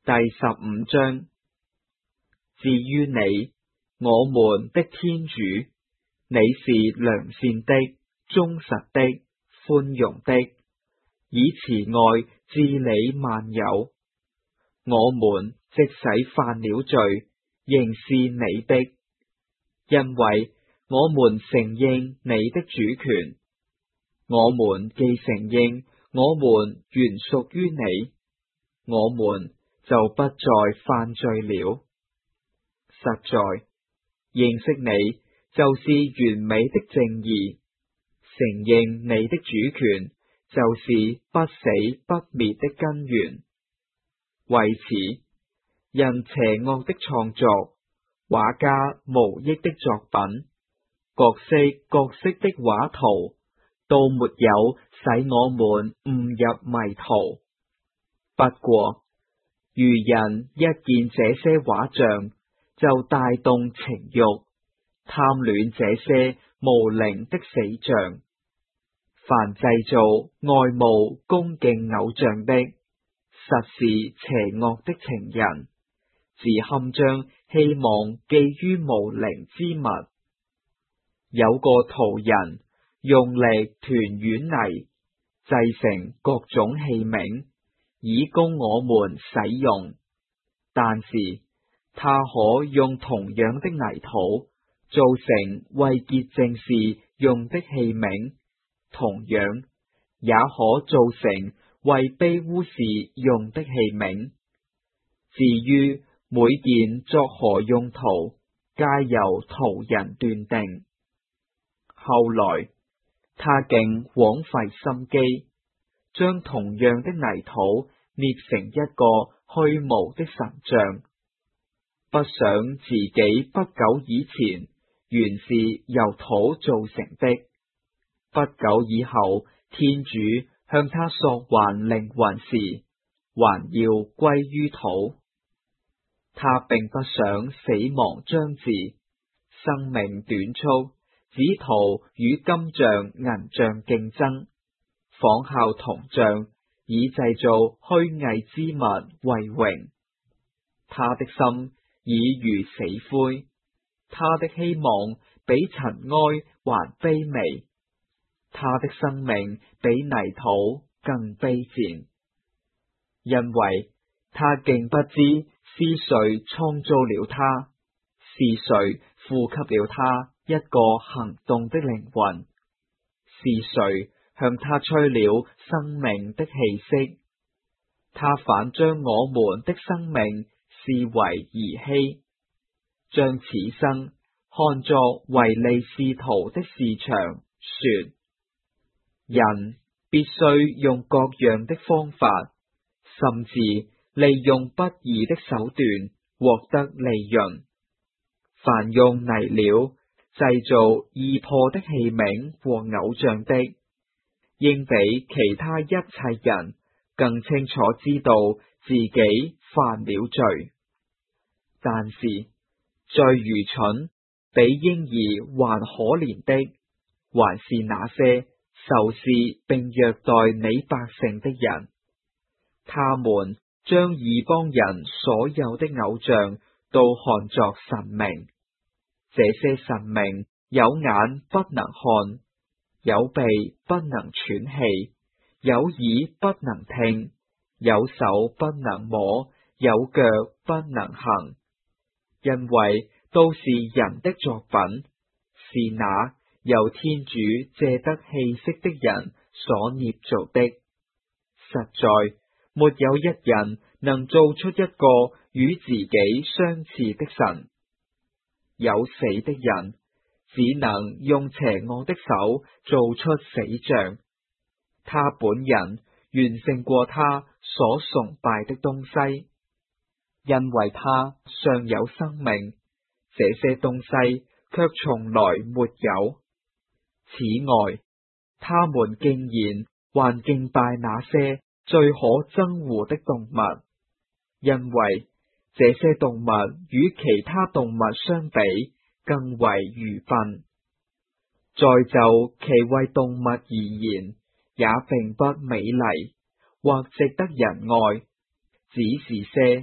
第15章。至於你，我們的天主，你是良善的、忠實的、寬容的，以慈愛治理萬有。我們即使犯了罪，仍是你的，因為我們承認你的主權。我們既承認我們原屬於你，我們就不再犯罪了。實在，認識你就是完美的正義，承認你的主權就是不死不滅的根源。為此，因邪惡的創作，畫家無益的作品，各式各色的畫圖，都沒有使我們誤入迷途。不過，愚人一見這些畫像，就帶動情慾，貪戀這些無靈的死像。凡製造愛慕恭敬偶像的，實是邪惡的情人，自堪將希望寄於無靈之物。有個途人用力團軟泥，製成各種器皿，以供我們使用，但是他可用同樣的泥土做成為潔淨事用的器皿，同樣也可做成為卑污事用的器皿。至於每件作何用途，皆由途人斷定。後來他竟枉費心機，將同樣的泥土捏成一個虛無的神像，不想自己不久以前原是由土造成的，不久以後天主向他索還靈魂時，還要歸於土。他並不想死亡將至，生命短促，只圖與金像銀像競爭，仿效銅像，以製造虛偽之物為榮。他的心已如死灰，他的希望比塵埃還卑微，他的生命比泥土更卑賤，因為他竟不知是誰創造了他，是誰賦給了他一個行動的靈魂，是誰向他吹了生命的氣息。他反將我們的生命視為兒戲，將此生看作唯利是圖的市場，說人必須用各樣的方法，甚至利用不義的手段獲得利潤。凡用泥料製造易破的器皿和偶像的，應比其他一切人更清楚知道自己犯了罪。但是最愚蠢、比嬰兒還可憐的，還是那些仇視並虐待你百姓的人。他們將異邦人所有的偶像都看作神明。這些神明有眼不能看，有鼻不能喘氣，有耳不能聽，有手不能摸，有腳不能行，因為都是人的作品，是那由天主借得氣息的人所捏造的。實在沒有一人能做出一個與自己相似的神。有死的人只能用邪惡的手做出死像，他本人完勝過他所崇拜的東西，因為他尚有生命，這些東西卻從來沒有。此外，他們竟然還敬拜那些最可憎惡的動物，因為這些動物與其他動物相比更為愚笨。再就其為動物而言，也並不美麗或值得人愛，只是些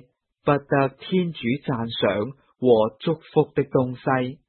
不得天主讚賞和祝福的東西。